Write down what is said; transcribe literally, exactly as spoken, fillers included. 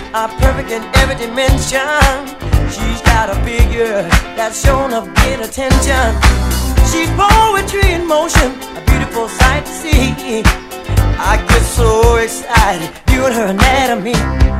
are perfect in every dimension. She's got a figure that's shown of great attention. She's poetry in motion, a beautiful sight to see. I get so excited viewing her anatomy.